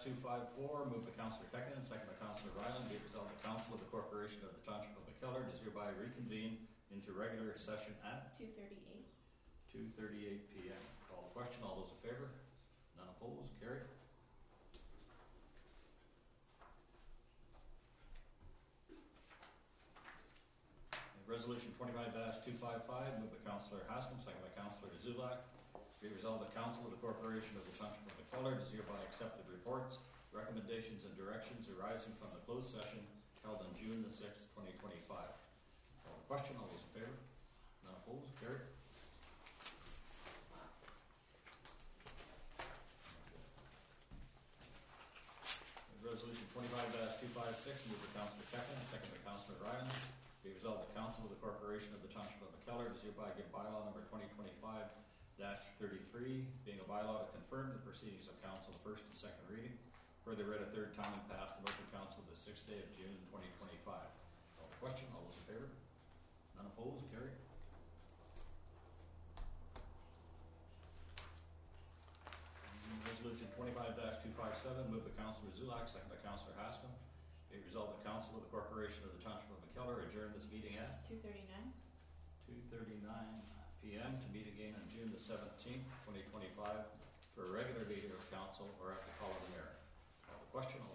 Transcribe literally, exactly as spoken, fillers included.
two five four, moved by Councillor Tekinen, second by Councillor Ryland. Be it resolved, the Council of the Corporation of the Township of McKellar does hereby reconvene into regular session at two thirty-eight. two thirty-eight p m Call the question. All those in favor? None opposed? Carried. Resolution twenty-five two fifty-five, moved by Councillor Haskam, second by Councillor Zulak. Be resolved, the Council of the Corporation of the Township of McKellar does hereby accept the reports, recommendations, and directions arising from the closed session held on June the sixth, twenty twenty-five. Call the question. All those in favor? None opposed? Carried. Resolution twenty-five two fifty-six, moved by Councillor Tekinen, second by Councillor Ryan. Be resolved, the Council of the Corporation of the Township of McKellar does hereby give bylaw number twenty twenty-five thirty-three, being a bylaw to confirm the proceedings of council, first and second reading, further read a third time and passed in open council the sixth day of June twenty twenty-five. Call the question. All those in favor? None opposed? Carried. Resolution twenty-five two fifty-seven, moved by Councillor Zulak, second by Councillor Haskam. Be resolved, the Council of the Corporation of the Township of McKellar adjourn this meeting at two thirty-nine. two thirty-nine p m to meet again on June the seventeenth, twenty twenty-five for a regular meeting of council or at the call of the mayor. Call the question. All